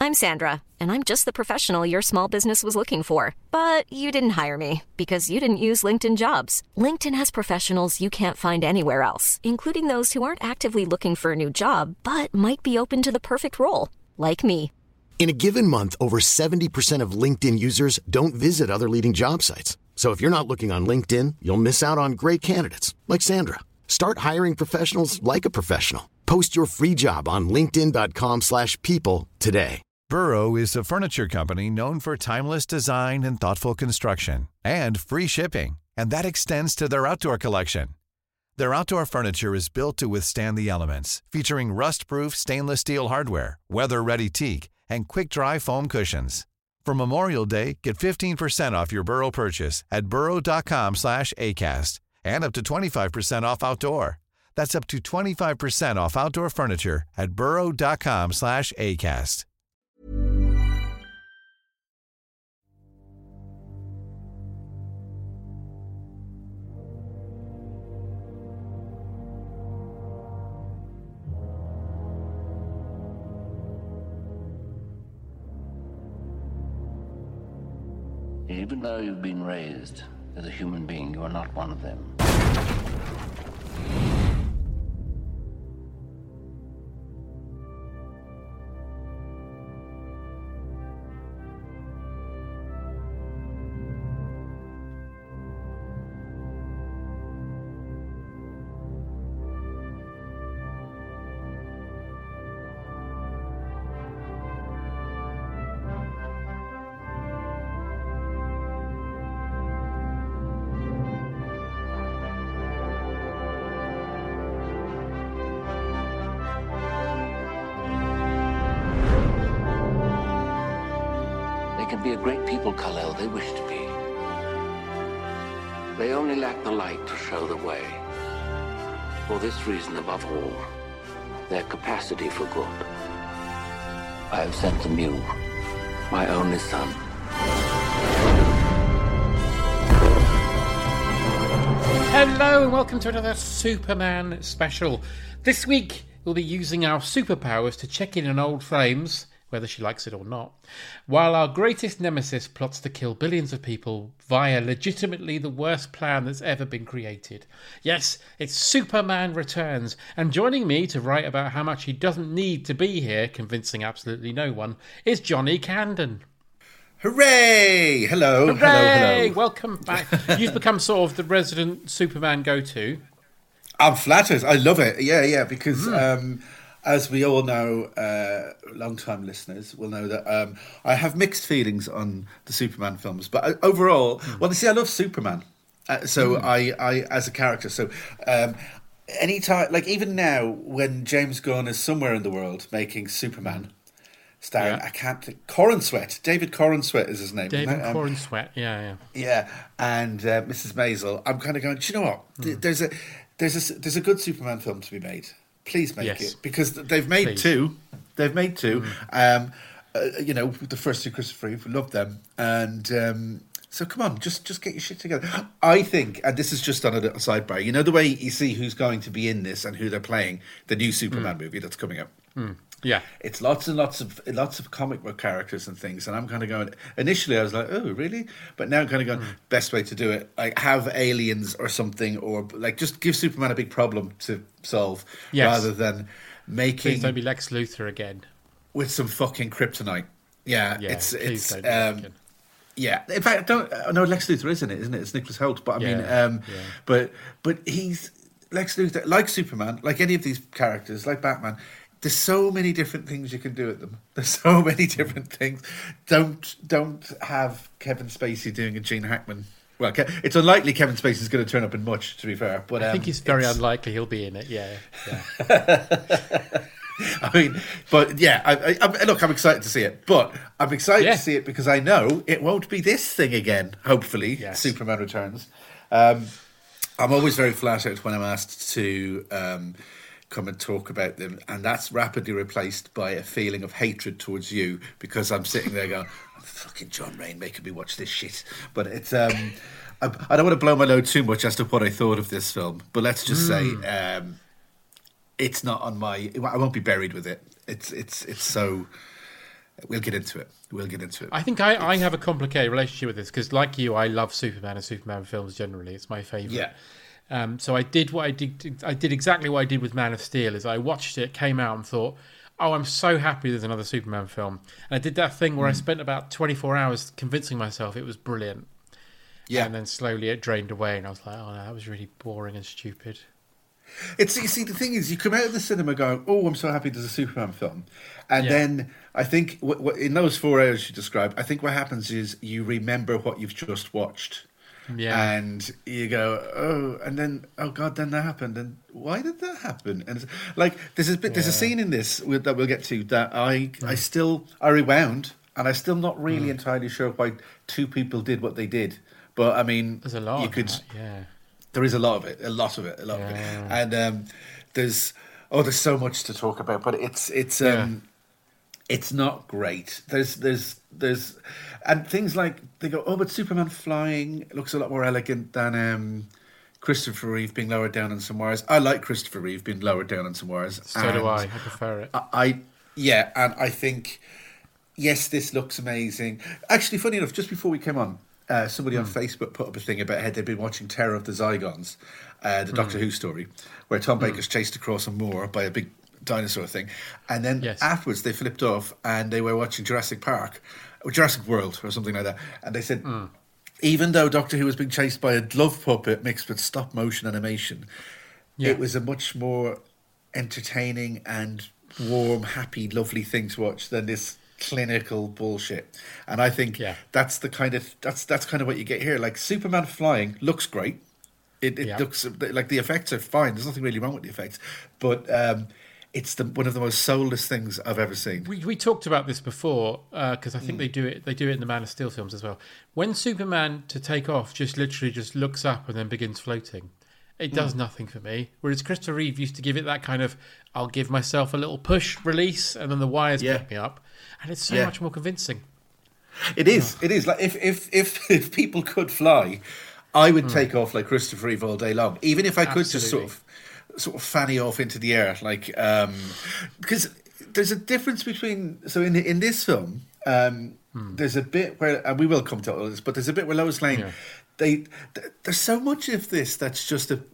I'm Sandra, and I'm just the professional your small business was looking for. But you didn't hire me because you didn't use LinkedIn Jobs. LinkedIn has professionals you can't find anywhere else, including those who aren't actively looking for a new job, but might be open to the perfect role, like me. In a given month, over 70% of LinkedIn users don't visit other leading job sites. So if you're not looking on LinkedIn, you'll miss out on great candidates like Sandra. Start hiring professionals like a professional. Post your free job on linkedin.com/people today. Burrow is a furniture company known for timeless design and thoughtful construction and free shipping, and that extends to their outdoor collection. Their outdoor furniture is built to withstand the elements, featuring rust-proof stainless steel hardware, weather-ready teak, and quick-dry foam cushions. For Memorial Day, get 15% off your Burrow purchase at burrow.com/ACAST and up to 25% off outdoor. That's up to 25% off outdoor furniture at burrow.com/ACAST. Even though you've been raised as a human being, you are not one of them. They can be a great people, Kal-El. They wish to be. They only lack the light to show the way. For this reason, above all, their capacity for good. I have sent them you, my only son. Hello and welcome to another Superman special. This week we'll be using our superpowers to check in on old flames, whether she likes it or not, while our greatest nemesis plots to kill billions of people via legitimately the worst plan that's ever been created. Yes, it's Superman Returns, and joining me to write about how much he doesn't need to be here, convincing absolutely no one, is Johnny Camden. Hooray! Hello, Hooray! hello. Welcome back. You've become sort of the resident Superman go-to. I'm flattered. I love it. Yeah, because as we all know, long-time listeners will know that I have mixed feelings on the Superman films. But overall, well, you see, I love Superman. I as a character. So anytime, like even now, when James Gunn is somewhere in the world making Superman, starring, I can't think, Corenswet. David Corenswet is his name. David Corenswet, yeah. Yeah, and Mrs. Maisel. I'm kind of going, do you know what? There's a good Superman film to be made. Please make it, because they've made two. They've made two. The first two, Christopher Reeve, we love them, and so come on, just get your shit together. I think, and this is just on a little sidebar. You know the way you see who's going to be in this and who they're playing, the new Superman movie that's coming up. Yeah, it's lots and lots of comic book characters and things, and I'm kind of going. Initially, I was like, "Oh, really?" But now I'm kind of going. Best way to do it, like have aliens or something, or like just give Superman a big problem to solve, rather than making. Please don't be Lex Luthor again with some fucking kryptonite. Yeah. Yeah, in fact, Lex Luthor isn't it? It's Nicholas Hoult, but I mean, but he's Lex Luthor, like Superman, like any of these characters, like Batman. There's so many different things you can do with them. There's so many different things. Don't have Kevin Spacey doing a Gene Hackman. Well, it's unlikely Kevin Spacey's going to turn up in much, to be fair. But I think it's very unlikely he'll be in it. Yeah. I mean, but yeah, look, I'm excited to see it. But I'm excited to see it because I know it won't be this thing again, hopefully, Superman Returns. I'm always very flattered when I'm asked to come and talk about them, and that's rapidly replaced by a feeling of hatred towards you, because I'm sitting there going, fucking John Rain making me watch this shit. But it's I don't want to blow my load too much as to what I thought of this film, but let's just say it's not on my. I won't be buried with it. It's so We'll get into it. I think I have a complicated relationship with this because, like you, I love Superman and Superman films generally. It's my favourite. Yeah. So I did what I did. I did exactly what I did with Man of Steel. Is I watched it, came out, and thought, "Oh, I'm so happy there's another Superman film." And I did that thing where I spent about 24 hours convincing myself it was brilliant. Yeah. And then slowly it drained away, and I was like, "Oh no, that was really boring and stupid." You see, the thing is, you come out of the cinema going, "Oh, I'm so happy there's a Superman film," and then I think in those 4 hours you described, I think what happens is you remember what you've just watched, and you go, "Oh," and then, "Oh God, then that happened," and why did that happen? And it's, like there's a scene in this that we'll get to that I rewound, and I'm still not really entirely sure why two people did what they did, but I mean, there's a lot. You could, yeah. There is a lot of it, and there's so much to talk about, but it's not great. There's and things like they go, "Oh, but Superman flying looks a lot more elegant than Christopher Reeve being lowered down on some wires." I like Christopher Reeve being lowered down on some wires. So do I. I prefer it. And I think yes, this looks amazing. Actually, funny enough, just before we came on. Somebody on Facebook put up a thing about how they'd been watching Terror of the Zygons, the Doctor Who story, where Tom Baker's chased across a moor by a big dinosaur thing, and then afterwards they flipped off and they were watching Jurassic Park, or Jurassic World, or something like that, and they said even though Doctor Who was being chased by a glove puppet mixed with stop motion animation, it was a much more entertaining and warm, happy, lovely thing to watch than this clinical bullshit. And I think that's kind of what you get here. Like Superman flying looks great. It looks like the effects are fine. There's nothing really wrong with the effects, but it's one of the most soulless things I've ever seen. We talked about this before because I think they do it in the Man of Steel films as well. When Superman to take off just literally just looks up and then begins floating, it does nothing for me. Whereas Christopher Reeve used to give it that kind of, I'll give myself a little push, release, and then the wires pick me up. And it's so much more convincing. It is. It is. Like if people could fly, I would take off like Christopher Reeve all day long. Even if I could just sort of fanny off into the air, like because there's a difference between. So in this film, there's a bit where, and we will come to all this, but there's a bit where Lois Lane. There's so much of this that's just a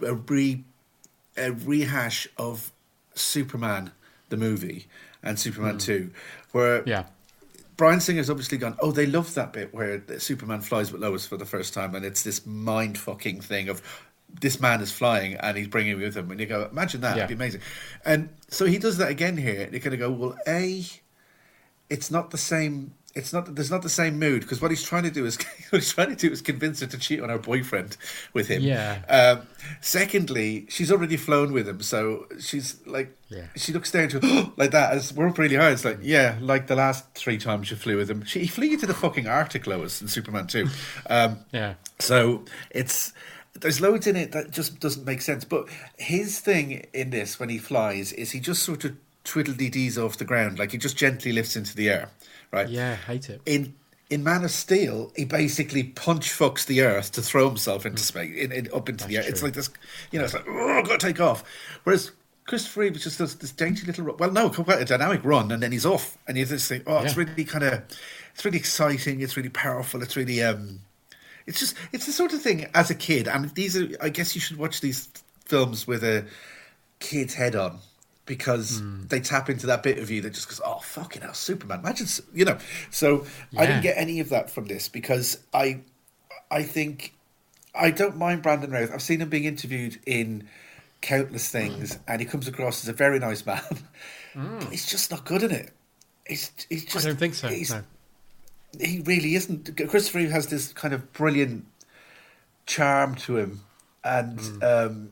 rehash of Superman the movie and Superman 2, where Bryan Singer's obviously gone, oh, they love that bit where Superman flies with Lois for the first time, and it's this mind-fucking thing of this man is flying and he's bringing me with him, and you go, imagine that, it'd be amazing. And so he does that again here, and you're going to go, well, it's not the same. There's not the same mood, because what he's trying to do is convince her to cheat on her boyfriend with him. Yeah. Secondly, she's already flown with him, so she's like, she looks down to her like that. It's worked really hard. It's like, like the last 3 times you flew with him, he flew you to the fucking Arctic, Lois, in Superman 2. So there's loads in it that just doesn't make sense. But his thing in this when he flies is he just sort of twiddle-dee-dees off the ground, like he just gently lifts into the air. Right. Yeah, hate it. In Man of Steel, he basically punch fucks the earth to throw himself into space, up into the air. True. It's like this, it's like, oh, I've got to take off. Whereas Christopher Reeve just does this dainty little run. Well, no, quite a dynamic run, and then he's off, and you just think, it's really it's really exciting, it's really powerful, it's really, it's the sort of thing as a kid. I mean, I guess you should watch these films with a kid's head on. Because they tap into that bit of you that just goes, oh, fucking hell, Superman. Imagine, So I didn't get any of that from this because I think I don't mind Brandon Routh. I've seen him being interviewed in countless things, and he comes across as a very nice man. But he's just not good in it. He's just. I don't think so. No. He really isn't. Christopher Reeve has this kind of brilliant charm to him, and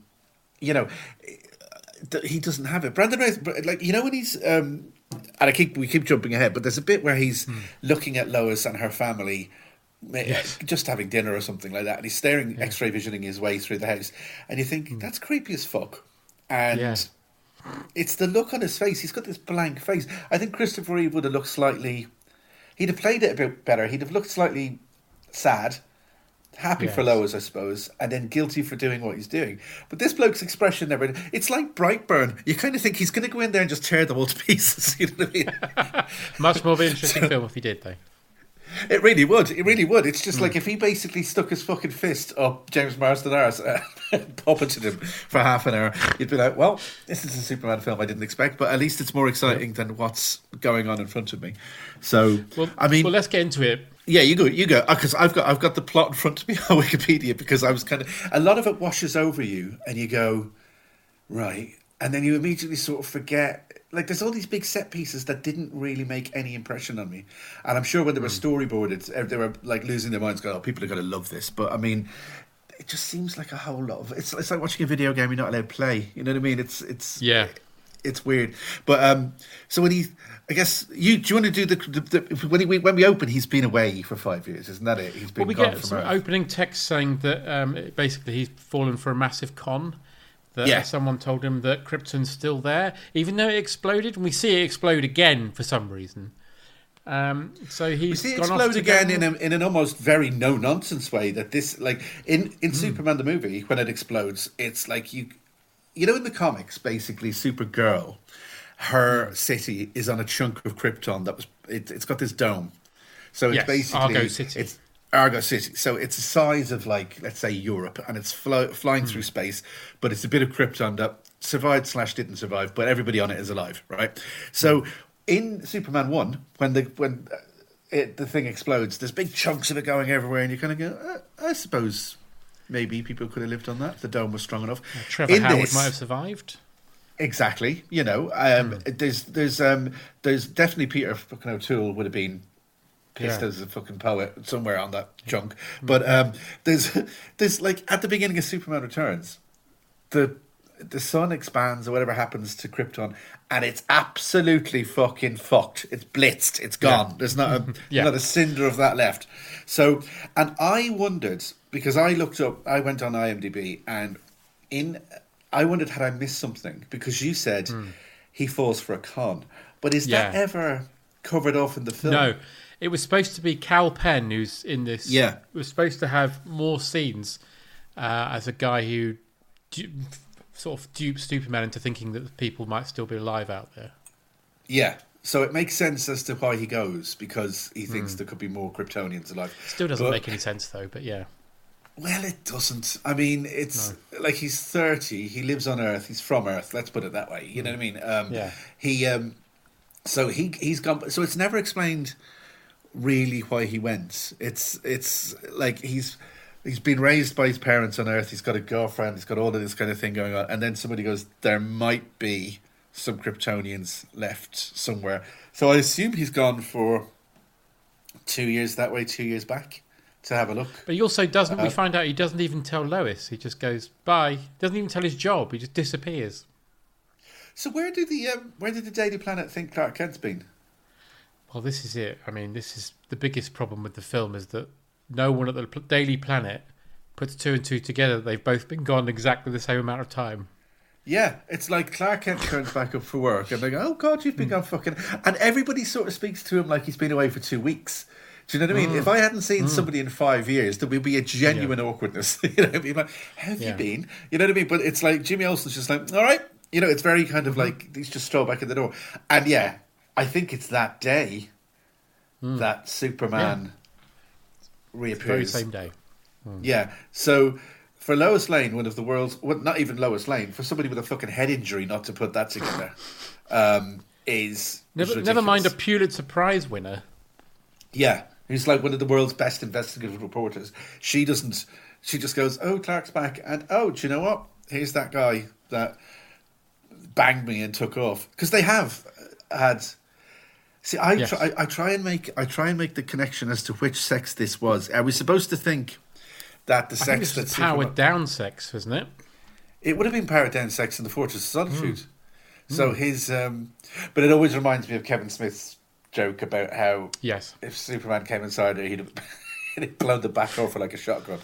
he doesn't have it. Brandon Routh, like when he's and we keep jumping ahead, but there's a bit where he's looking at Lois and her family, just having dinner or something like that, and he's staring, X-ray visioning his way through the house, and you think that's creepy as fuck. And it's the look on his face. He's got this blank face. I think Christopher Reeve would have looked slightly. He'd have played it a bit better. He'd have looked slightly sad, happy for Lois, I suppose, and then guilty for doing what he's doing. But this bloke's expression never... It's like Brightburn. You kind of think he's going to go in there and just tear them all to pieces. You know what I mean? Much more of an interesting film if he did, though. It really would. It really would. It's just like if he basically stuck his fucking fist up James Marsden arse and puppeted him for half an hour, you'd be like, well, this is a Superman film I didn't expect, but at least it's more exciting than what's going on in front of me. So, let's get into it. Yeah, you go. Because I've got the plot in front of me on Wikipedia, because I was kind of... A lot of it washes over you and you go, right, and then you immediately sort of forget... Like, there's all these big set pieces that didn't really make any impression on me. And I'm sure when they were storyboarded, they were, like, losing their minds, going, oh, people are going to love this. But, I mean, it just seems like a whole lot of... It's like watching a video game you're not allowed to play. You know what I mean? It's weird. But, so when he... I guess, do you want to do the when we open, he's been away for 5 years, isn't that it? He's been gone from Earth. Opening text saying that basically he's fallen for a massive con. That someone told him that Krypton's still there, even though it exploded, and we see it explode again for some reason. So he's we see it gone explode again in an almost very no nonsense way. That this, like in Superman the movie, when it explodes, it's like you know in the comics, basically Supergirl, her city is on a chunk of Krypton it's got this dome, so it's basically Argo City. It's Argo City. So it's the size of, like, let's say Europe, and it's flying through space, but it's a bit of Krypton that survived / didn't survive, but everybody on it is alive, right? So in Superman 1, when the thing explodes, there's big chunks of it going everywhere, and you kind of go, I suppose maybe people could have lived on that. The dome was strong enough. Trevor Howard might have survived. Exactly, you know. There's definitely Peter fucking O'Toole would have been pissed as a fucking poet somewhere on that junk. But there's like at the beginning of Superman Returns, the sun expands or whatever happens to Krypton, and it's absolutely fucking fucked. It's blitzed. It's gone. There's not a cinder of that left. So, and I wondered, because I went on IMDb, and I wondered, had I missed something? Because you said he falls for a con. But is that ever covered off in the film? No. It was supposed to be Cal Penn, who's in this. Yeah. It was supposed to have more scenes as a guy who sort of dupes Superman into thinking that the people might still be alive out there. Yeah. So it makes sense as to why he goes, because he thinks there could be more Kryptonians alive. Still doesn't make any sense, though, but yeah. Well, it doesn't. I mean, it's like he's 30. He lives on Earth. He's from Earth. Let's put it that way. You know what I mean? So he's gone. So it's never explained really why he went. It's like he's been raised by his parents on Earth. He's got a girlfriend. He's got all of this kind of thing going on. And then somebody goes, there might be some Kryptonians left somewhere. So I assume he's gone for 2 years that way, 2 years back, to have a look. But he also doesn't, we find out he doesn't even tell Lois. He just goes, bye. He doesn't even tell his job. He just disappears. So where did the Daily Planet think Clark Kent's been? Well, this is it. I mean, this is the biggest problem with the film, is that no one at the Daily Planet puts two and two together. They've both been gone exactly the same amount of time. Yeah, it's like Clark Kent turns back up for work and they go, oh God, you've been gone fucking... And everybody sort of speaks to him like he's been away for 2 weeks. Do you know what I mean? If I hadn't seen somebody in 5 years, there would be a genuine awkwardness. You know what I mean? Like, how have you been? You know what I mean? But it's like Jimmy Olsen's just like, all right. You know, it's very kind of like, he's just strolled back in the door. And yeah, I think it's that day that Superman reappears. Very same day. Yeah. So for Lois Lane, one of the world's... Well, not even Lois Lane, for somebody with a fucking head injury, not to put that together, is never mind a Pulitzer Prize winner. Yeah. Who's like one of the world's best investigative reporters. She just goes, oh, Clark's back. And, oh, do you know what? Here's that guy that banged me and took off. Because they have had... See, I try and make the connection as to which sex this was. Are we supposed to think that the sex that's powered down sex, wasn't it? It would have been powered down sex in the Fortress of Solitude. So his, but it always reminds me of Kevin Smith's joke about how if Superman came inside her, he'd blown the back off her like a shotgun.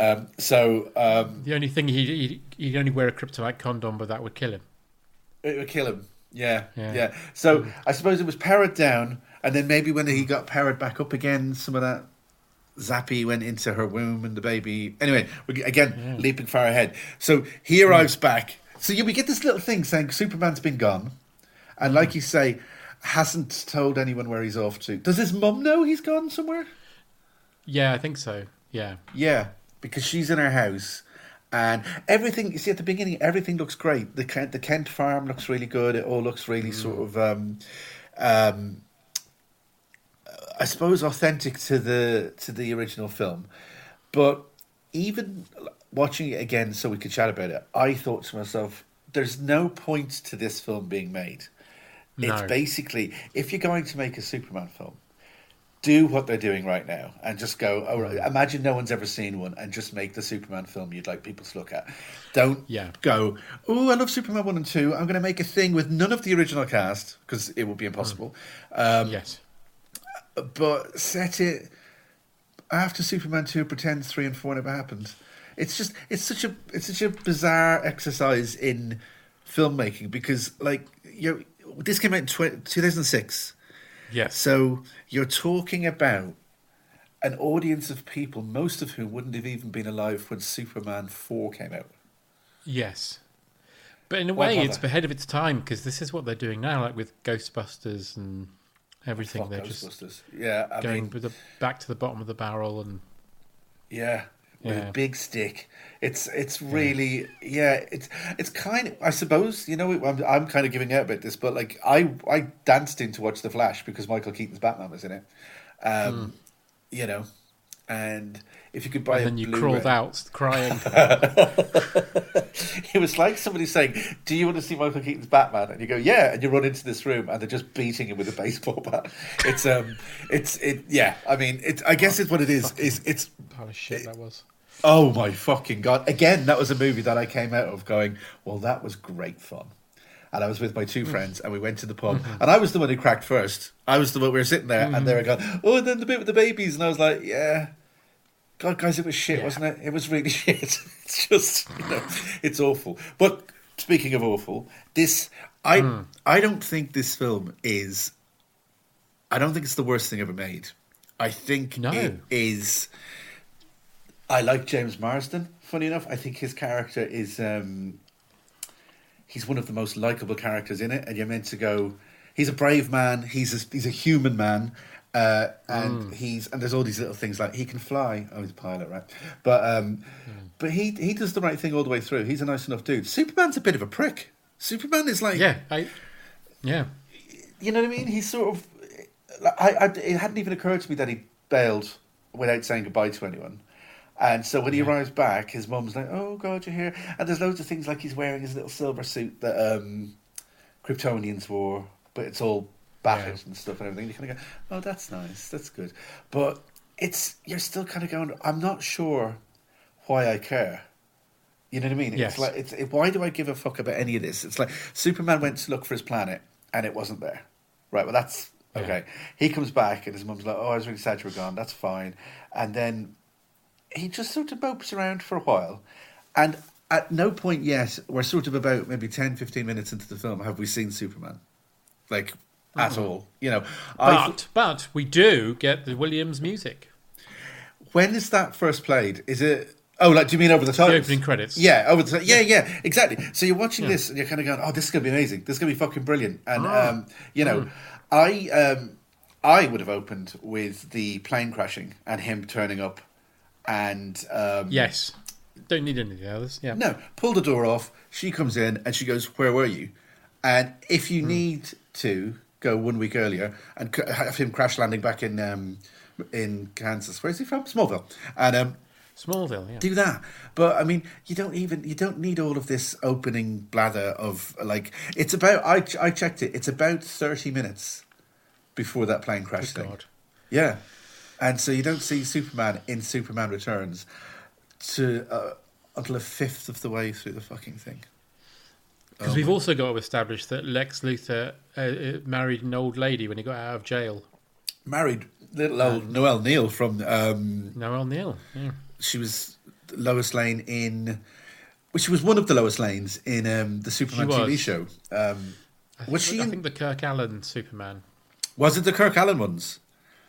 The only thing he'd only wear a kryptonite condom, but that would kill him. It would kill him. Yeah. So I suppose it was powered down, and then maybe when he got powered back up again, some of that Zappy went into her womb and the baby. Anyway, leaping far ahead. So he arrives back. So we get this little thing saying Superman's been gone, and like you say, hasn't told anyone where he's off to. Does his mum know he's gone somewhere? Yeah, I think so. Yeah. Yeah, because she's in her house. And everything, you see at the beginning, everything looks great. The Kent farm looks really good. It all looks really sort of, I suppose, authentic to the original film. But even watching it again so we could chat about it, I thought to myself, there's no point to this film being made. No. It's basically, if you're going to make a Superman film, do what they're doing right now and just go, imagine no one's ever seen one and just make the Superman film you'd like people to look at. Don't go, I love Superman 1 and 2. I'm going to make a thing with none of the original cast because it would be impossible. Yes. But set it after Superman 2, pretend 3 and 4 never happened. It's such a bizarre exercise in filmmaking because this came out in 2006. Yes. So you're talking about an audience of people, most of whom wouldn't have even been alive when Superman 4 came out. Yes. But in a way, it's ahead of its time because this is what they're doing now, like with Ghostbusters and everything. They're just going back to the bottom of the barrel and... Yeah. With a big stick. It's really it's kind of, I suppose, I'm kind of giving out about this, but like I danced in to watch The Flash because Michael Keaton's Batman was in it. And if you could buy and then you crawled out crying. It was like somebody saying, do you want to see Michael Keaton's Batman? And you go, yeah, and you run into this room and they're just beating him with a baseball bat. I guess it's what it is. It's pile of shit that was. Oh my fucking God. Again, that was a movie that I came out of going, well, that was great fun. And I was with my two friends and we went to the pub. And I was the one who cracked first. I was the one, we were sitting there and they were going, and then the bit with the babies. And I was like, yeah. God, guys, it was shit, wasn't it? It was really shit. It's just, it's awful. But speaking of awful, I don't think this film is, I don't think it's the worst thing ever made. I think it is... I like James Marsden, funny enough. I think his character is... he's one of the most likeable characters in it. And you're meant to go... He's a brave man. He's a human man. And there's all these little things like he can fly. Oh, he's a pilot, right? But he does the right thing all the way through. He's a nice enough dude. Superman's a bit of a prick. Superman is like... Yeah. You know what I mean? He's sort of... it hadn't even occurred to me that he bailed without saying goodbye to anyone. And so when he arrives back, his mum's like, oh, God, you're here. And there's loads of things like he's wearing his little silver suit that Kryptonians wore, but it's all battered and stuff and everything. You kind of go, oh, that's nice. That's good. But you're still kind of going, I'm not sure why I care. You know what I mean? Yes. It's like, why do I give a fuck about any of this? It's like Superman went to look for his planet and it wasn't there. Right, well, that's... Okay. He comes back and his mum's like, oh, I was really sad you were gone. That's fine. And then... he just sort of mopes around for a while. And at no point yet, we're sort of about maybe 10, 15 minutes into the film, have we seen Superman? Like, at all. But we do get the Williams music. When is that first played? Is it... Oh, like, do you mean over the titles? The opening credits. Yeah, over the yeah, exactly. So you're watching this and you're kind of going, oh, this is going to be amazing. This is going to be fucking brilliant. And, I would have opened with the plane crashing and him turning up. And yes, don't need any of the others. Yeah, no, pull the door off. She comes in and she goes, "Where were you?" And if you need to go 1 week earlier and have him crash landing back in Kansas, where is he from? Smallville, and Smallville, yeah, do that. But I mean, you don't need all of this opening blather of like. It's about I checked it. It's about 30 minutes before that plane crash thing. God. Yeah. And so you don't see Superman in Superman Returns until a fifth of the way through the fucking thing. Because we've also got to establish that Lex Luthor married an old lady when he got out of jail. Married little old Noelle Neal from... Noelle Neal, yeah. She was Lois Lane in... Well, she was one of the Lois Lanes in the Superman TV show. I think the Kirk Alyn Superman. Was it the Kirk Alyn ones?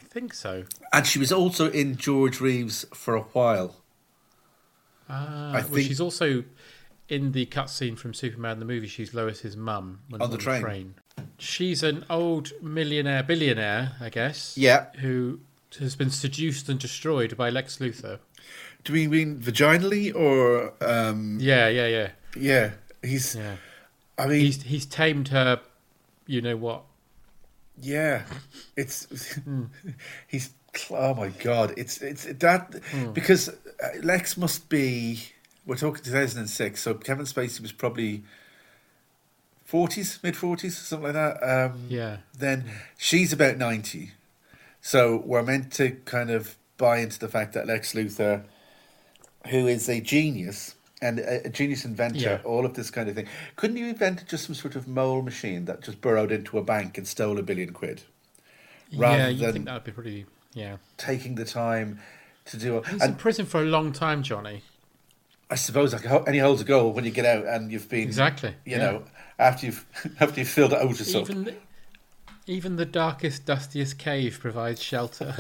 think so. And she was also in George Reeves for a while. Well, she's also in the cutscene from Superman the movie. She's Lois's mum on the train. She's an old billionaire, I guess. Yeah. Who has been seduced and destroyed by Lex Luthor. Do we mean vaginally or? Yeah. Yeah, I mean, he's tamed her. You know what? Yeah, it's he's. Oh my God! It's that because Lex must be. We're talking 2006, so Kevin Spacey was probably 40s, mid-40s, something like that. Then she's about 90, so we're meant to kind of buy into the fact that Lex Luthor, who is a genius and a genius inventor, all of this kind of thing, couldn't you invent just some sort of mole machine that just burrowed into a bank and stole £1 billion? Rather you think that would be pretty. Yeah, taking the time to do it. He's in prison for a long time, Johnny. I suppose any hole's a goal when you get out and you've been you know, after you've filled it out yourself. Even the darkest, dustiest cave provides shelter.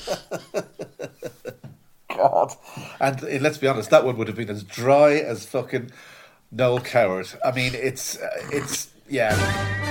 God, and let's be honest, that one would have been as dry as fucking Noel Coward. I mean, it's yeah.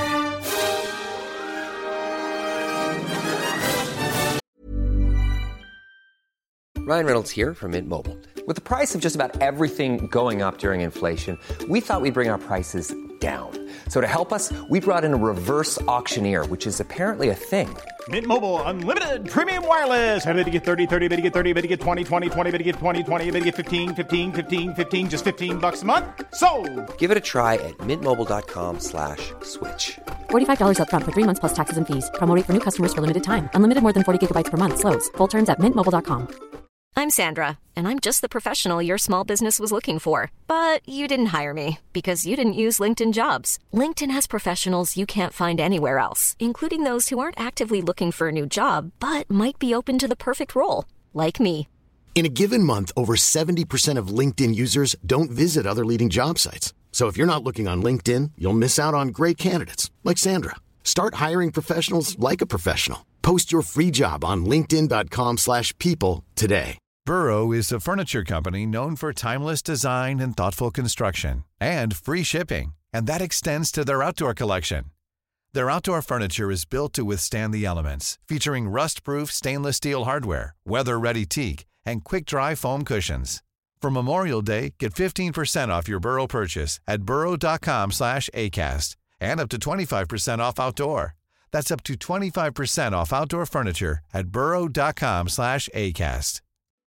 Ryan Reynolds here from Mint Mobile. With the price of just about everything going up during inflation, we thought we'd bring our prices down. So to help us, we brought in a reverse auctioneer, which is apparently a thing. Mint Mobile Unlimited Premium Wireless. How to get 30, 30, bit to get 30, bit to get 20, 20, 20, bit to get 20, 20, bit to get 15, 15, 15, 15, just $15 a month? Sold! Give it a try at mintmobile.com/switch. $45 up front for 3 months plus taxes and fees. Promo rate for new customers for limited time. Unlimited more than 40 gigabytes per month. Slows full terms at mintmobile.com. I'm Sandra, and I'm just the professional your small business was looking for. But you didn't hire me because you didn't use LinkedIn Jobs. LinkedIn has professionals you can't find anywhere else, including those who aren't actively looking for a new job, but might be open to the perfect role, like me. In a given month, over 70% of LinkedIn users don't visit other leading job sites. So if you're not looking on LinkedIn, you'll miss out on great candidates like Sandra. Start hiring professionals like a professional. Post your free job on linkedin.com/people today. Burrow is a furniture company known for timeless design and thoughtful construction and free shipping, and that extends to their outdoor collection. Their outdoor furniture is built to withstand the elements, featuring rust-proof stainless steel hardware, weather-ready teak, and quick-dry foam cushions. For Memorial Day, get 15% off your Burrow purchase at burrow.com/acast, and up to 25% off outdoor. That's up to 25% off outdoor furniture at burrow.com/acast.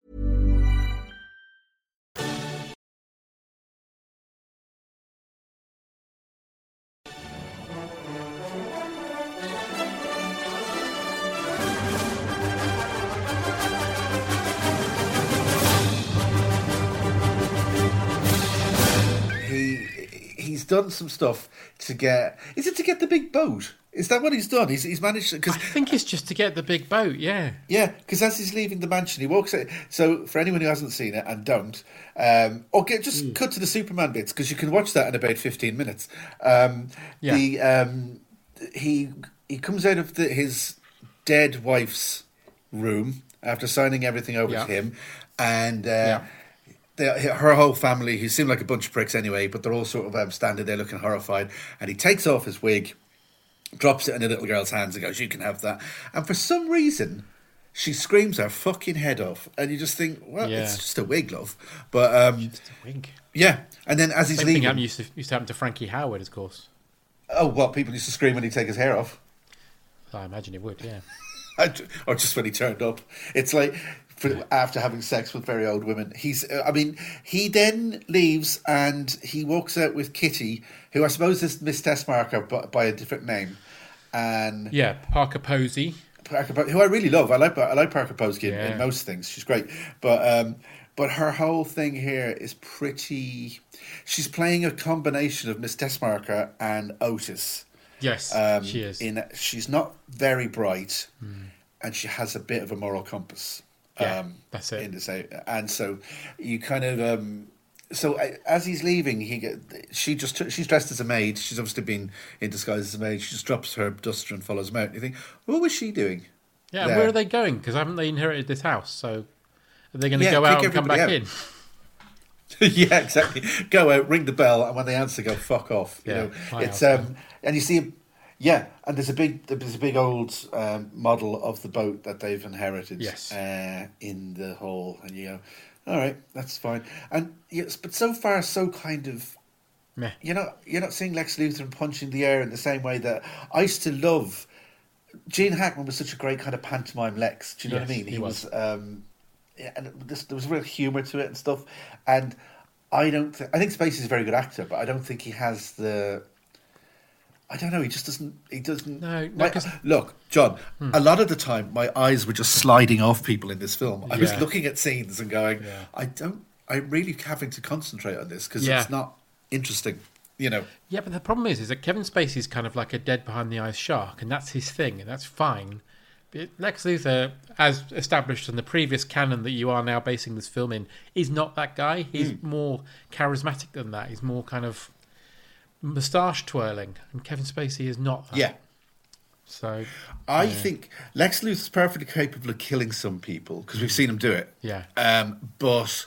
He's done some stuff to get. Is it to get the big boat? Is that what he's done? He's managed to. I think it's just to get the big boat. Yeah. Yeah, because as he's leaving the mansion, he walks out. So for anyone who hasn't seen it and don't, cut to the Superman bits because you can watch that in about 15 minutes. He comes out of his dead wife's room after signing everything over to him, and. Her whole family, who seem like a bunch of pricks anyway, but they're all sort of standing there looking horrified. And he takes off his wig, drops it in a little girl's hands and goes, "You can have that." And for some reason, she screams her fucking head off. And you just think, well, it's just a wig, love. But just a wig. Yeah. And then as he's leaving... used to happen to Frankie Howard, of course. Oh, well, people used to scream when he'd take his hair off. I imagine it would, yeah. Or just when he turned up. It's like... after having sex with very old women. He then leaves and he walks out with Kitty, who I suppose is Miss Tessmacher, but by a different name. And Parker Posey. Who I really love. I like Parker Posey in most things. She's great. But her whole thing here is pretty... She's playing a combination of Miss Tessmacher and Otis. Yes, she is. She's not very bright and she has a bit of a moral compass. That's it. And so you kind of as he's leaving, she's dressed as a maid. She's obviously been in disguise as a maid. She just drops her duster and follows him out. And you think, what was she doing? Yeah, and where are they going? Because haven't they inherited this house? So are they going to go out and come back in? Yeah, exactly. Go out, ring the bell, and when they answer, go fuck off. You know, it's and you see, and there's a big old model of the boat that they've inherited. Yes. In the hall, and you go, all right, that's fine. And yes, but so far, so kind of. Meh. You're not seeing Lex Luthor punching the air in the same way that I used to love. Gene Hackman was such a great kind of pantomime Lex. Do you know what I mean? He was and there was real humour to it and stuff. And I think Spacey's a very good actor, but I don't think he has the. I don't know. He just doesn't. He doesn't. No. Look, John. A lot of the time, my eyes were just sliding off people in this film. I was looking at scenes and going, I'm really having to concentrate on this because it's not interesting. You know. Yeah, but the problem is that Kevin Spacey's kind of like a dead behind the eyes shark, and that's his thing, and that's fine. But Lex Luthor, as established in the previous canon that you are now basing this film in, is not that guy. He's more charismatic than that. He's more kind of moustache twirling, and Kevin Spacey is not that. Yeah. So I think Lex Luthor's perfectly capable of killing some people because we've seen him do it. Yeah. But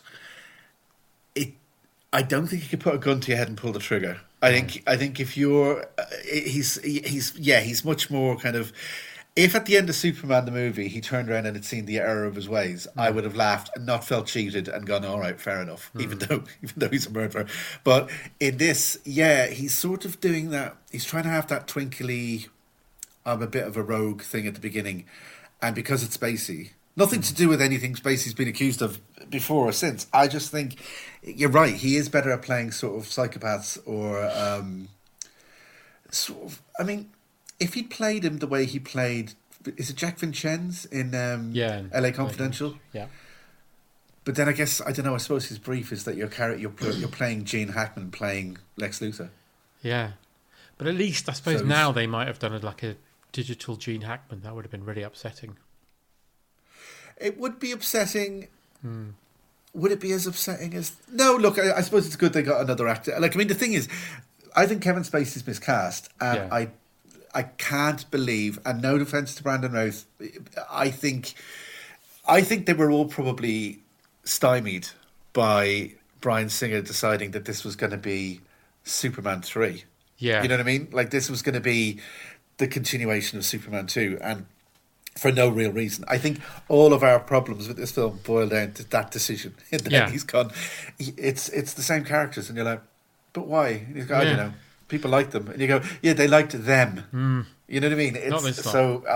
I don't think he could put a gun to your head and pull the trigger. I think if you're, he's much more kind of. If at the end of Superman the movie he turned around and had seen the error of his ways, I would have laughed and not felt cheated and gone, all right, fair enough. Even though he's a murderer, but in this, he's sort of doing that. He's trying to have that twinkly, I'm a bit of a rogue thing at the beginning, and because it's Spacey. Nothing to do with anything Spacey's been accused of before or since. I just think you're right. He is better at playing sort of psychopaths or sort of. I mean, if he'd played him the way he played, is it Jack Vincennes in LA Confidential? Yeah. But then I guess I don't know. I suppose his brief is that you're playing Gene Hackman playing Lex Luthor. Yeah, but at least I suppose now they might have done it like a digital Gene Hackman. That would have been really upsetting. It would be upsetting. Would it be as upsetting as... No, look, I suppose it's good they got another actor. Like, I mean, the thing is, I think Kevin Spacey's miscast, and I can't believe, and no offence to Brandon Routh, I think they were all probably stymied by Bryan Singer deciding that this was going to be Superman 3. Yeah. You know what I mean? Like, this was going to be the continuation of Superman 2, and for no real reason. I think all of our problems with this film boil down to that decision. And then he's gone, it's the same characters, and you're like, but why? And he's going, I don't know. People like them, and you go, they liked them. You know what I mean? It's, not this so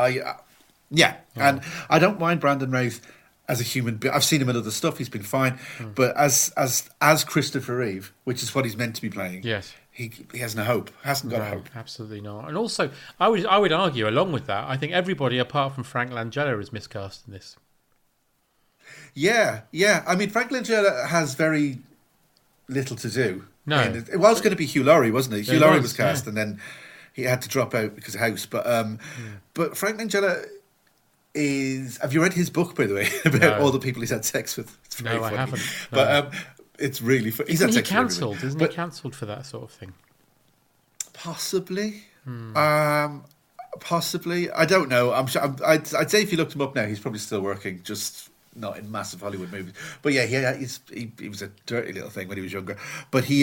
and I don't mind Brandon Routh as a human being. I've seen him in other stuff; he's been fine. But as Christopher Reeve, which is what he's meant to be playing, he has no hope. Hasn't got hope. Absolutely not. And also, I would argue, along with that, I think everybody apart from Frank Langella is miscast in this. Yeah. I mean, Frank Langella has very little to do. No, it was going to be Hugh Laurie, wasn't it? Hugh Laurie was cast, and then he had to drop out because of House. But Frank Langella is. Have you read his book, by the way, about all the people he's had sex with? It's very funny. I haven't. No. But it's really funny. Isn't he cancelled? Isn't he cancelled for that sort of thing? Possibly. Possibly. I don't know. I'd say if you looked him up now, he's probably still working. Just not in massive Hollywood movies. But yeah, he was a dirty little thing when he was younger. But he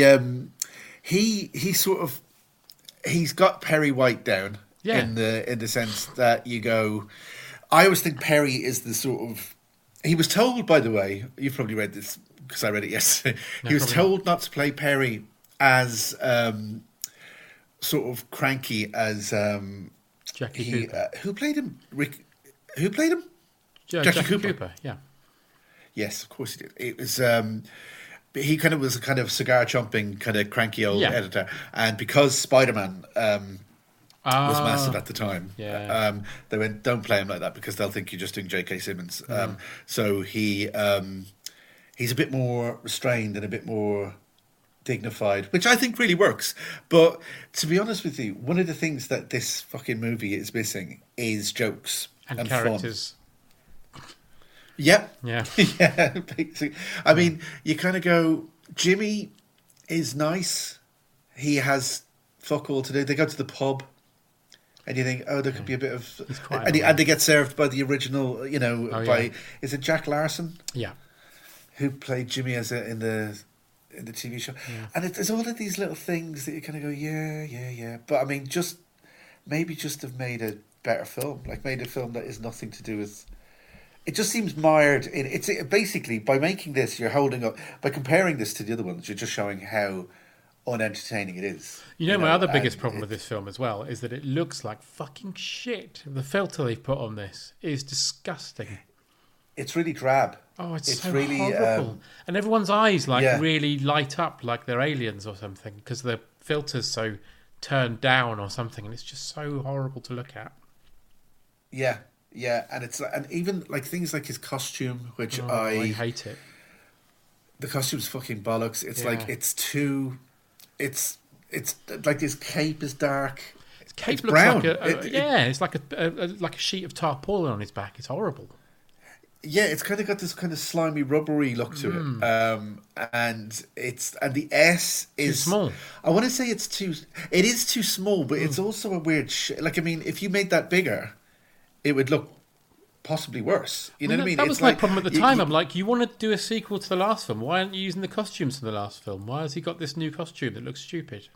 sort of he's got Perry White down in the sense that you go. I always think Perry is the sort of. He was told, by the way, you've probably read this because I read it yesterday. He was told not to play Perry as sort of cranky as Jackie Cooper. Who played him? Who played him? Jackie Cooper. Yeah. Yes, of course he did. It was. He kind of was a kind of cigar chomping, kind of cranky old editor, and because Spider-Man was massive at the time, they went, "Don't play him like that because they'll think you're just doing J.K. Simmons." So he's a bit more restrained and a bit more dignified, which I think really works. But to be honest with you, one of the things that this fucking movie is missing is jokes and characters. Fun. Yep. Yeah. Yeah. Basically. I mean, you kind of go, Jimmy is nice. He has fuck all to do. They go to the pub. And you think, oh, there could be a bit of... He's quite and they get served by the original, by... Is it Jack Larson? Yeah. Who played Jimmy in the TV show. Yeah. And there's all of these little things that you kind of go, yeah. But, I mean, maybe just have made a better film. Like, made a film that is nothing to do with... It just seems mired in... It's basically, by making this, you're holding up... By comparing this to the other ones, you're just showing how unentertaining it is. My other biggest problem with this film as well is that it looks like fucking shit. The filter they've put on this is disgusting. It's really drab. Oh, it's so really horrible. And everyone's eyes really light up like they're aliens or something because the filter's so turned down or something, and it's just so horrible to look at. Yeah, and even like things like his costume, which I hate it. The costume's fucking bollocks. It's like it's like his cape is dark. His cape looks brown. Like it's like a sheet of tarpaulin on his back. It's horrible. Yeah, it's kind of got this kind of slimy, rubbery look to it, and the S is too small. I want to say it is too small, but it's also a weird. Like, I mean, if you made that bigger, it would look possibly worse. You know what I mean? That was my problem at the time. I'm like, you want to do a sequel to the last film? Why aren't you using the costumes from the last film? Why has he got this new costume that looks stupid?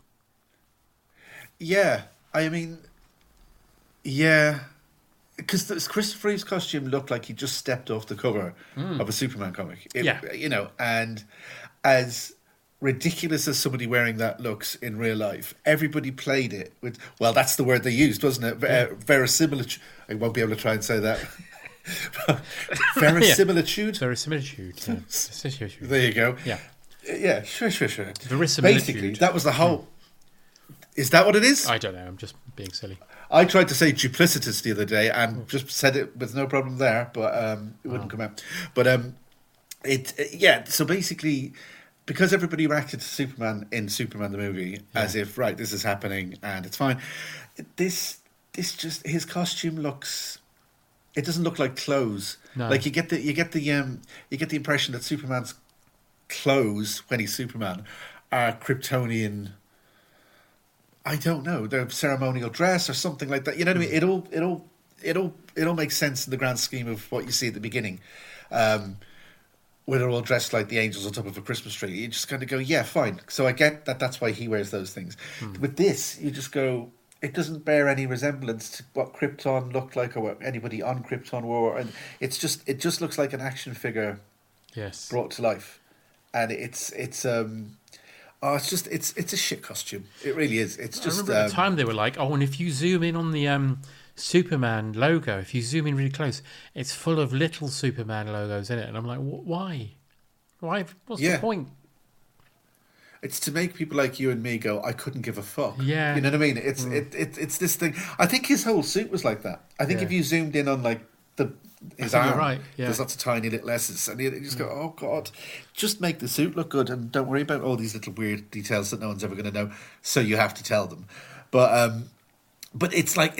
Yeah, I mean, yeah. Because Christopher Reeve's costume looked like he just stepped off the cover of a Superman comic. And as ridiculous as somebody wearing that looks in real life, everybody played it with, well, that's the word they used, wasn't it? Verisimilitude. I won't be able to try and say that. Verisimilitude? Verisimilitude. There you go. Yeah. Yeah, sure. Verisimilitude. Basically, that was the whole... Is that what it is? I don't know. I'm just being silly. I tried to say duplicitous the other day and just said it with no problem there, but it wouldn't come out. But so basically, because everybody reacted to Superman in Superman the movie as if, right, this is happening and it's fine. This just, his costume looks, it doesn't look like clothes. No. Like you get the impression that Superman's clothes when he's Superman are Kryptonian. I don't know, their ceremonial dress or something like that. You know what I mean? It all makes sense in the grand scheme of what you see at the beginning, where they're all dressed like the angels on top of a Christmas tree. You just kind of go, yeah, fine. So I get that. That's why he wears those things. With this, you just go, it doesn't bear any resemblance to what Krypton looked like or what anybody on Krypton wore, and it just looks like an action figure, brought to life, and it's a shit costume. It really is. It's just. I remember at the time they were like, and if you zoom in on the Superman logo, if you zoom in really close, it's full of little Superman logos in it, and I'm like, why? Why? What's the point? It's to make people like you and me go, I couldn't give a fuck. Yeah, you know what I mean. It's this thing. I think his whole suit was like that. I think if you zoomed in on like his arm, right. There's lots of tiny little S's, and you just go, oh god, just make the suit look good, and don't worry about all these little weird details that no one's ever going to know. So you have to tell them, but it's like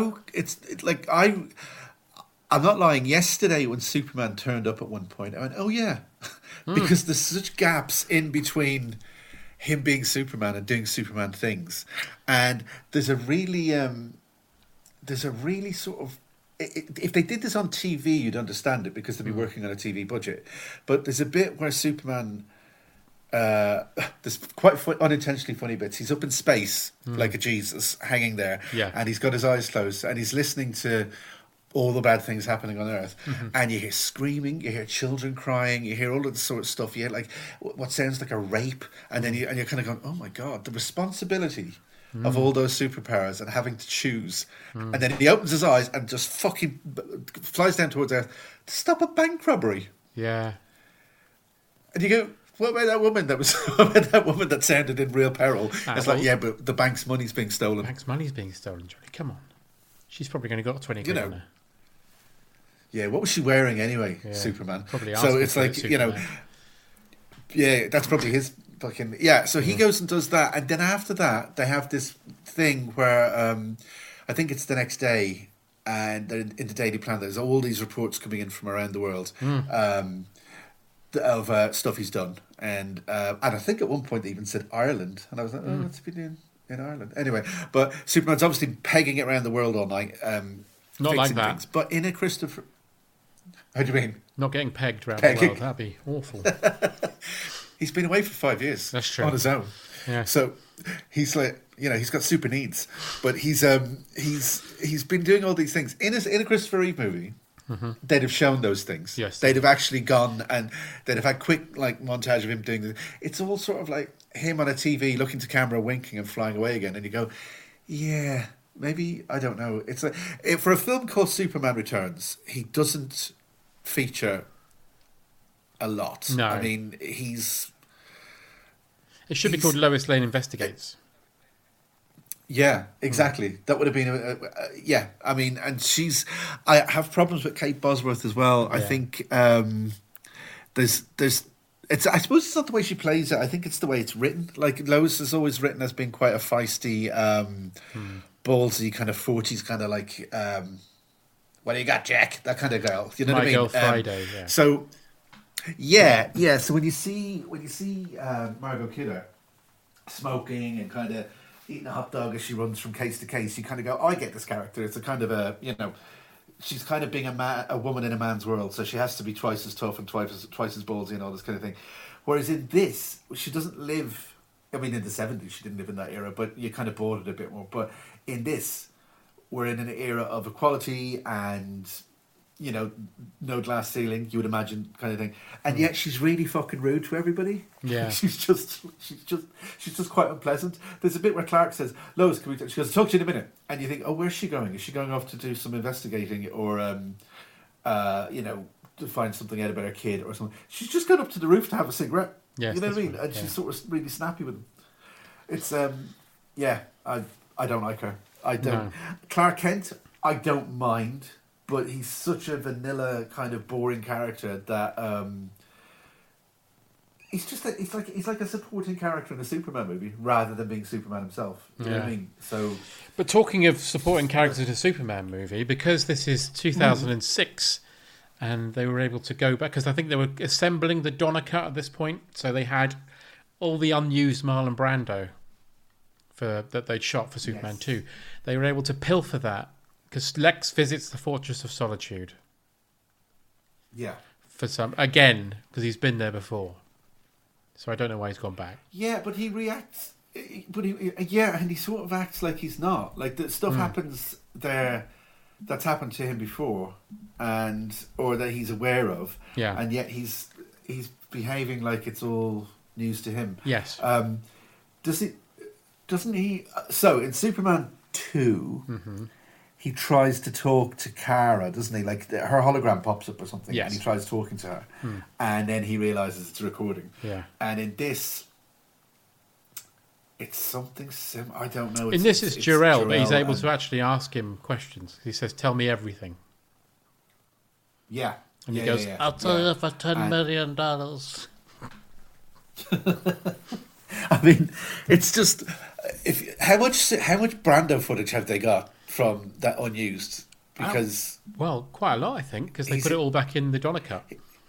I'm not lying. Yesterday when Superman turned up at one point, I went, oh yeah, because there's such gaps in between him being Superman and doing Superman things, and there's a really sort of. If they did this on TV, you'd understand it because they'd be working on a TV budget. But there's a bit where Superman, there's quite unintentionally funny bits. He's up in space like a Jesus, hanging there, and he's got his eyes closed, and he's listening to all the bad things happening on Earth, and you hear screaming, you hear children crying, you hear all of this sort of stuff. You hear like what sounds like a rape, and then you're kind of going, oh my god, the responsibility of all those superpowers and having to choose. And then he opens his eyes and just fucking flies down towards Earth to stop a bank robbery. Yeah. And you go, what about that woman that sounded in real peril? It's like, yeah, but the bank's money's being stolen. The bank's money's being stolen, Johnny. Come on. She's probably going to got 20 quid on her. Yeah, what was she wearing anyway, Superman? Probably so it's like, yeah, that's probably his fucking... Yeah, so he goes and does that, and then after that, they have this thing where I think it's the next day, and in the Daily Planet, there's all these reports coming in from around the world of stuff he's done. And I think at one point they even said Ireland, and I was like, what's he been doing? in Ireland. Anyway, but Superman's obviously pegging it around the world all night. Not like that. Things. But in a Christopher... How do you mean? Not getting pegged around the world. That'd be awful. He's been away for 5 years. That's true. On his own. Yeah. So he's like, he's got super needs. But he's been doing all these things. In a Christopher Reeve movie, they'd have shown those things. Yes. They'd have actually gone and they'd have had quick montage of him doing this. It's all sort of like him on a TV looking to camera, winking and flying away again. And you go, yeah, maybe, I don't know. It's like, for a film called Superman Returns, he doesn't feature a lot. No. I mean, it should be called Lois Lane Investigates. Yeah, exactly. That would have been yeah. I mean, and I have problems with Kate Bosworth as well. Yeah. I think there's it's. I suppose it's not the way she plays it. I think it's the way it's written. Like Lois is always written as being quite a feisty, ballsy kind of 40s kind of like. What do you got, Jack? That kind of girl. You know what I mean? My Girl Friday. Yeah. So. Yeah. So when you see Margot Kidder smoking and kind of eating a hot dog as she runs from case to case, you kind of go, I get this character. It's a kind of she's kind of being a woman in a man's world, so she has to be twice as tough and twice as ballsy and all this kind of thing. Whereas in this, she doesn't live. I mean, in the 70s, she didn't live in that era, but you kind of bored it a bit more. But in this, we're in an era of equality and. No glass ceiling, you would imagine, kind of thing, and yet she's really fucking rude to everybody. Yeah, she's just quite unpleasant. There's a bit where Clark says, "Lois, can we?" She goes, "I'll talk to you in a minute." And you think, "Oh, where's she going? Is she going off to do some investigating, or to find something out about her kid or something?" She's just gone up to the roof to have a cigarette. Yes, you know what I mean? Right. And she's sort of really snappy with them. It's I don't like her. I don't. No. Clark Kent, I don't mind. But he's such a vanilla kind of boring character that he's like a supporting character in a Superman movie rather than being Superman himself. You know what I mean? So, but talking of supporting characters in a Superman movie, because this is 2006, and they were able to go back because I think they were assembling the Donner cut at this point, so they had all the unused Marlon Brando that they'd shot for Superman 2. They were able to pilfer that. Because Lex visits the Fortress of Solitude. Yeah. Because he's been there before. So I don't know why he's gone back. Yeah, but he reacts. And he sort of acts like he's not. Like the stuff happens there that's happened to him before, or that he's aware of. Yeah. And yet he's behaving like it's all news to him. Yes. Doesn't he? So in Superman 2. He tries to talk to Kara, doesn't he? Like her hologram pops up or something, and he tries talking to her, and then he realizes it's a recording. Yeah. And in this, it's something similar. I don't know. In this, it's Jor-El, but he's able to actually ask him questions. He says, "Tell me everything." Yeah. And he goes, "I'll tell you for $10 million." I mean, it's just how much Brando footage have they got? From that unused, because quite a lot, I think, because they put it all back in the Donner cut.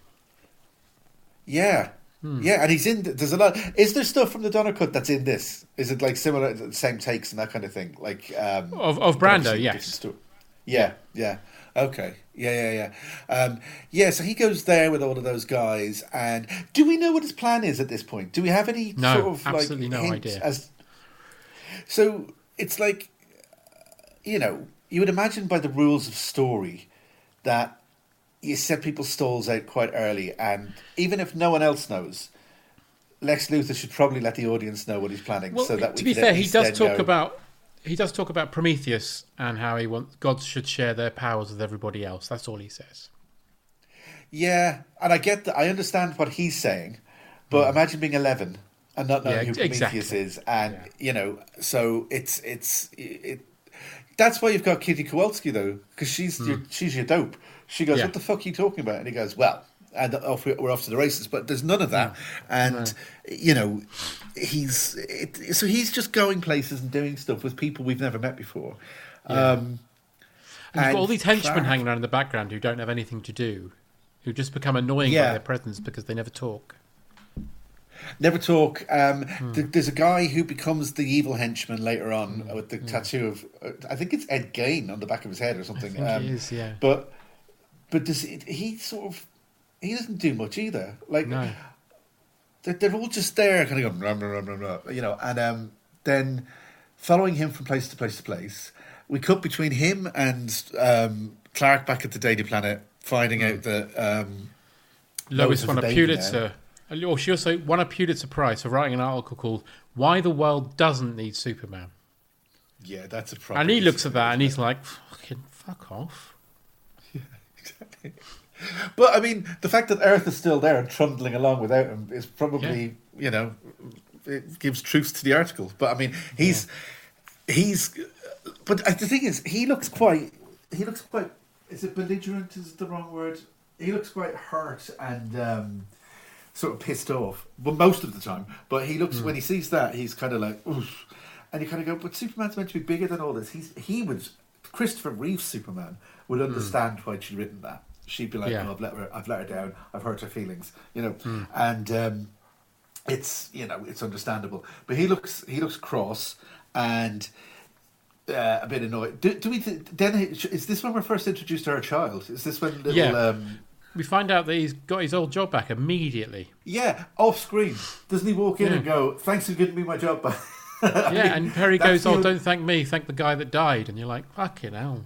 Yeah, and he's in. There's a lot. Is there stuff from the Donner cut that's in this? Is it like similar, same takes and that kind of thing? Like of Brando, yes. Yeah. Okay. Yeah. So he goes there with all of those guys, and do we know what his plan is at this point? Do we have any sort of absolutely like no idea? So it's like. You would imagine by the rules of story that you set people's stalls out quite early, and even if no one else knows, Lex Luthor should probably let the audience know what he's planning. Well, so that to be fair, he does talk about Prometheus and how he wants gods should share their powers with everybody else. That's all he says. Yeah, and I get that. I understand what he's saying, but imagine being 11 and not knowing who Prometheus is, and so it's. That's why you've got Kitty Kowalski, though, because she's your dope. She goes, "What the fuck are you talking about?" And he goes, "Well," and we're off to the races. But there's none of that, and he's just going places and doing stuff with people we've never met before. Yeah. And you've got all these henchmen hanging around in the background who don't have anything to do, who just become annoying by their presence because they never talk. Never talk. There's a guy who becomes the evil henchman later on with the tattoo of, I think it's Ed Gein on the back of his head or something. I think it is, yeah. But he doesn't do much either. Like, no. They're all just there, kind of going, and then following him from place to place to place. We cut between him and Clark back at the Daily Planet, finding out that Lois won a Pulitzer. Or she also won a Pulitzer Prize for writing an article called "Why the World Doesn't Need Superman." Yeah, that's a problem. And he looks at that and he's like, "Fucking fuck off." Yeah, exactly. But I mean, the fact that Earth is still there and trundling along without him is probably, it gives truth to the article. But I mean, he's. But the thing is, he looks quite. Is it belligerent? Is the wrong word? He looks quite hurt and sort of pissed off. Well, most of the time. But he looks when he sees that, he's kind of like, oof. And you kind of go, but Superman's meant to be bigger than all this. Christopher Reeve's Superman would understand why she'd written that. She'd be like, "Oh, I've let her down. I've hurt her feelings," and it's it's understandable. But he looks cross and a bit annoyed. Do we? Then is this when we're first introduced to her child? Is this when little? We find out that he's got his old job back immediately. Yeah, off screen. Doesn't he walk in and go, "Thanks for giving me my job back"? And Perry goes, "Oh, don't thank me. Thank the guy that died." And you're like, "Fucking hell."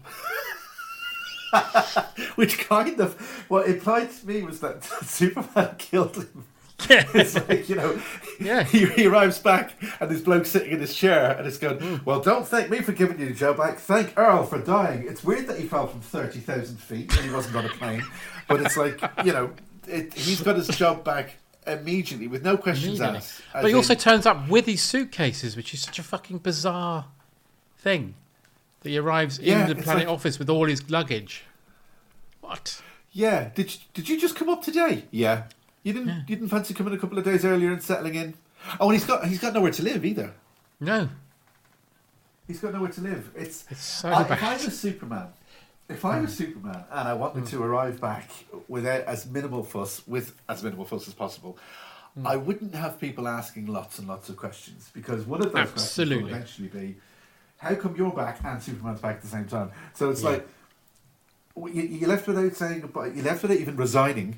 Which kind of what implied to me was that Superman killed him. Yeah. It's like, he arrives back and this bloke's sitting in his chair and it's going, "Well, don't thank me for giving you the job back. Thank Earl for dying." It's weird that he fell from 30,000 feet and he wasn't on a plane. But it's like, he's got his job back immediately with no questions asked. But he also turns up with his suitcases, which is such a fucking bizarre thing. That he arrives in the Planet office with all his luggage. What? Yeah. Did you just come up today? Yeah. You didn't fancy coming a couple of days earlier and settling in? Oh, and he's got nowhere to live either. No. He's got nowhere to live. It's so bad. If I was Superman and I wanted to arrive back without as minimal fuss as possible, I wouldn't have people asking lots and lots of questions, because one of those questions will eventually be, how come you're back and Superman's back at the same time? So it's like, you left without saying goodbye. You left without even resigning.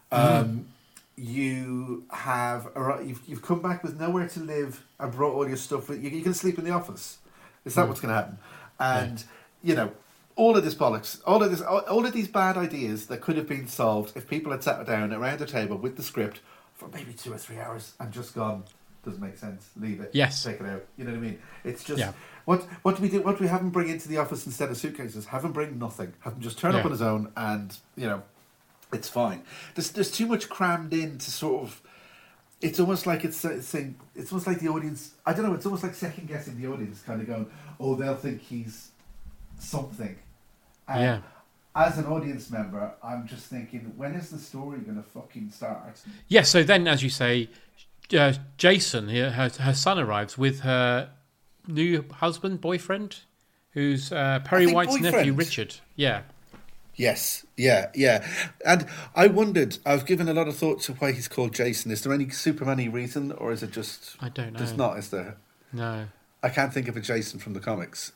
You've come back with nowhere to live and brought all your stuff. You can sleep in the office. Is that what's going to happen? And all of this bollocks, all of these bad ideas that could have been solved if people had sat down around a table with the script for maybe 2 or 3 hours and just gone, doesn't make sense, leave it, take it out. You know what I mean? It's just what do we do? What do we have him bring into the office instead of suitcases? Have him bring nothing. Have him just turn up on his own, and it's fine. There's too much crammed in to sort of. It's almost like it's almost like the audience. I don't know. It's almost like second guessing the audience, kind of going, "Oh, they'll think he's something." And as an audience member, I'm just thinking, when is the story going to fucking start? Yeah. So then, as you say, Jason, her son arrives with her new boyfriend, who's Perry White's nephew, Richard. Yeah. Yes, yeah. And I wondered, I've given a lot of thought to why he's called Jason. Is there any Superman-y reason, or is it just... I don't know. There's not, is there? No. I can't think of a Jason from the comics.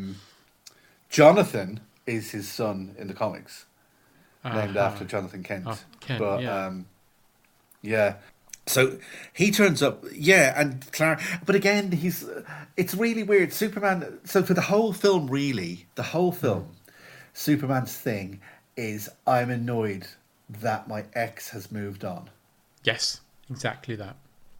Jonathan is his son in the comics, named after Jonathan Kent. Oh, Kent, yeah. So he turns up, and Clark... But again, it's really weird. Superman... So for the whole film, Superman's thing is, I'm annoyed that my ex has moved on. Yes, exactly that.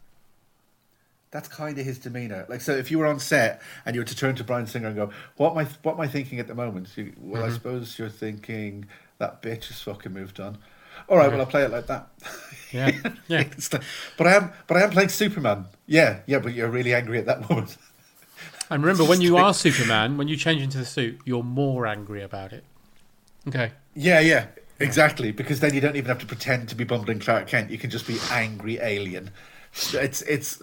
That's kind of his demeanour. Like, so if you were on set and you were to turn to Bryan Singer and go, what am I thinking at the moment? I suppose you're thinking, that bitch has fucking moved on. All right, well, I'll play it like that. Yeah. But I am playing Superman. Yeah, but you're really angry at that moment. And remember, when you are Superman, when you change into the suit, you're more angry about it. Okay. Yeah, exactly. Because then you don't even have to pretend to be bumbling Clark Kent. You can just be angry alien It's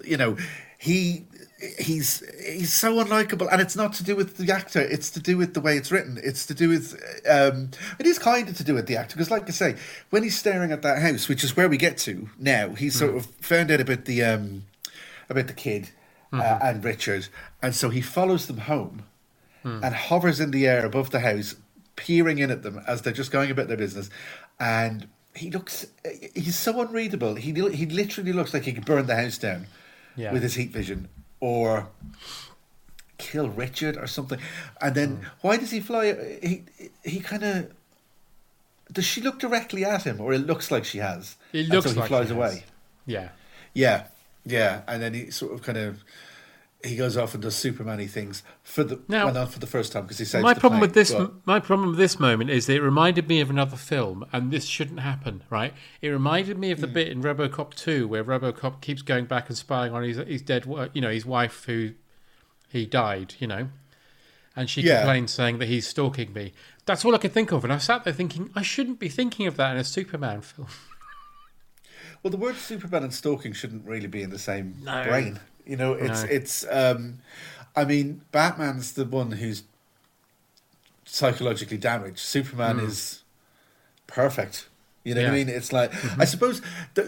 he's so unlikable, and it's not to do with the actor. It's to do with the way it's written. It's to do with it is kind of to do with the actor, because, like I say, when he's staring at that house, which is where we get to now, he's sort of found out about the kid and Richard, and so he follows them home and hovers in the air above the house, peering in at them as they're just going about their business, and he's so unreadable. He literally looks like he could burn the house down with his heat vision, or kill Richard or something. And then why does he fly? He kind of, does she look directly at him, or it looks like she has? It looks and so like he flies she away. Has. Yeah. And then he sort of he goes off and does Superman-y things not for the first time, because he saves my the problem plane, my problem with this moment is that it reminded me of another film, and this shouldn't happen, right? It reminded me of the bit in RoboCop 2 where RoboCop keeps going back and spying on his dead, his wife who he died, and she complains saying that he's stalking me. That's all I could think of, and I sat there thinking I shouldn't be thinking of that in a Superman film. Well, the word Superman and stalking shouldn't really be in the same brain. It's I mean, Batman's the one who's psychologically damaged. Superman is perfect. You know what I mean? It's like, I suppose,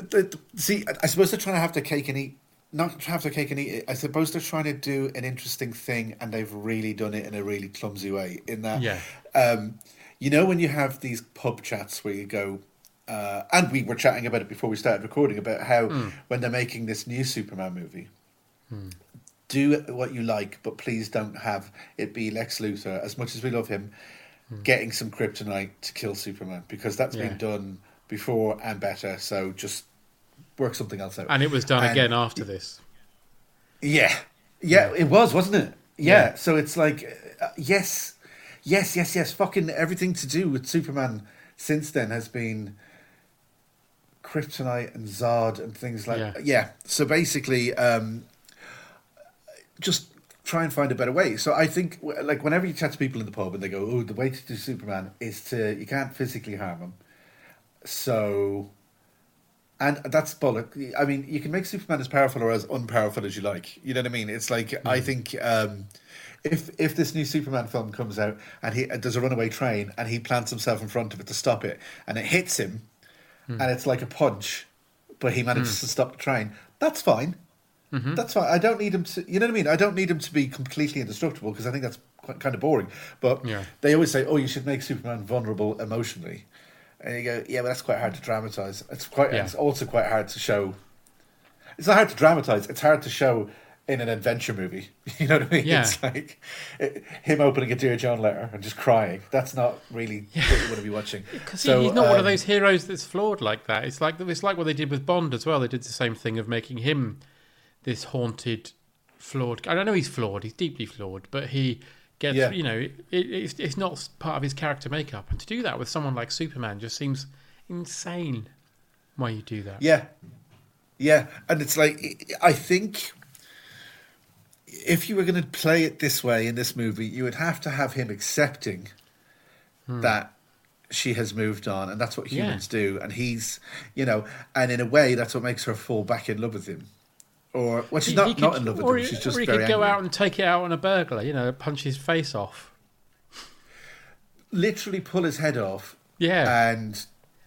I suppose they're trying to have their cake and eat, not have their cake and eat it. I suppose they're trying to do an interesting thing, and they've really done it in a really clumsy way. In that, when you have these pub chats where you go, and we were chatting about it before we started recording, about how when they're making this new Superman movie, do what you like, but please don't have it be Lex Luthor, as much as we love him, getting some kryptonite to kill Superman, because that's been done before and better. So just work something else out. And it was done again after this. Yeah, it was, wasn't it? Yeah. So it's like, yes. Fucking everything to do with Superman since then has been kryptonite and Zod and things like that. Yeah. So basically, just try and find a better way. So I think, like, whenever you chat to people in the pub and they go, "Oh, the way to do Superman is you can't physically harm him." So, and that's bollock. I mean, you can make Superman as powerful or as unpowerful as you like. You know what I mean? It's like, I think if this new Superman film comes out and there's a runaway train and he plants himself in front of it to stop it, and it hits him, and it's like a punch, but he manages to stop the train, that's fine. That's fine. I don't need him to, you know what I mean? I don't need him to be completely indestructible, because I think that's kind of boring. But they always say, "Oh, you should make Superman vulnerable emotionally," and you go, "Yeah, but that's quite hard to dramatize. It's also quite hard to show. It's not hard to dramatize. It's hard to show in an adventure movie. You know what I mean? Yeah. It's like him opening a Dear John letter and just crying. That's not really what you want to be watching. Because he's not one of those heroes that's flawed like that. It's like what they did with Bond as well. They did the same thing of making him this haunted, flawed. I don't know he's flawed. He's deeply flawed, but he gets. It's not part of his character makeup. And to do that with someone like Superman just seems insane. Why you do that? Yeah, and it's like, I think if you were going to play it this way in this movie, you would have to have him accepting that she has moved on, and that's what humans do. And he's, and in a way, that's what makes her fall back in love with him. Or, well, she's not in love with him. She's just very angry. Or he could go out and take it out on a burglar, punch his face off. Literally pull his head off. Yeah. And,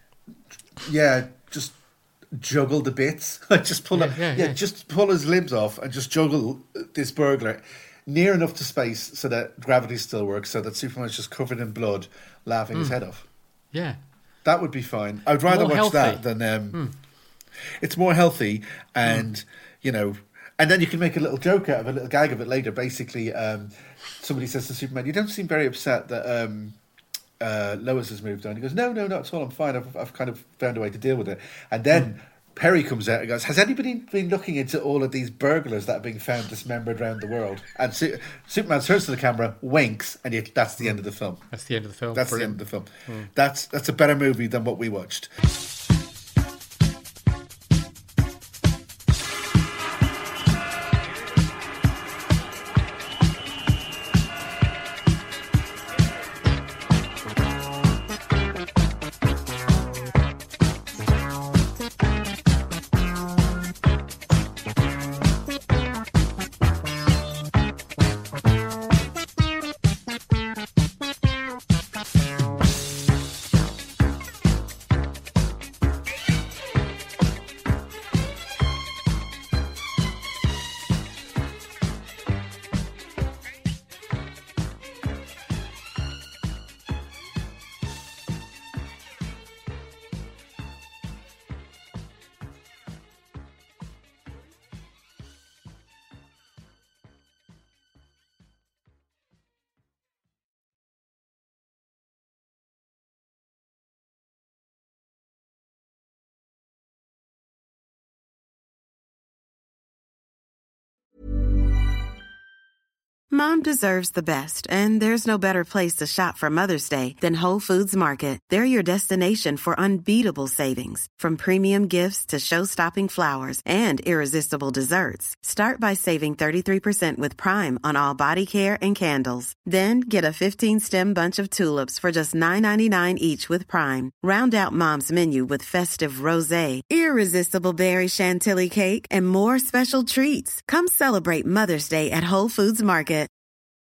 just juggle the bits. Just pull just pull his limbs off and just juggle this burglar near enough to space so that gravity still works, so that Superman's just covered in blood, laughing his head off. Yeah. That would be fine. I'd rather watch that than... It's more healthy, and... and then you can make a little joke out of it, a little gag of it later. Basically, somebody says to Superman, "You don't seem very upset that Lois has moved on." He goes, no, not at all. I'm fine. I've kind of found a way to deal with it. And then Perry comes out and goes, "Has anybody been looking into all of these burglars that are being found dismembered around the world?" And Superman turns to the camera, winks, and that's the end of the film. That's the end of the film. That's Brilliant. The end of the film. That's a better movie than what we watched. Mom deserves the best, and there's no better place to shop for Mother's Day than Whole Foods Market. They're your destination for unbeatable savings, from premium gifts to show-stopping flowers and irresistible desserts. Start by saving 33% with Prime on all body care and candles. Then get a 15-stem bunch of tulips for just $9.99 each with Prime. Round out Mom's menu with festive rosé, irresistible berry chantilly cake, and more special treats. Come celebrate Mother's Day at Whole Foods Market.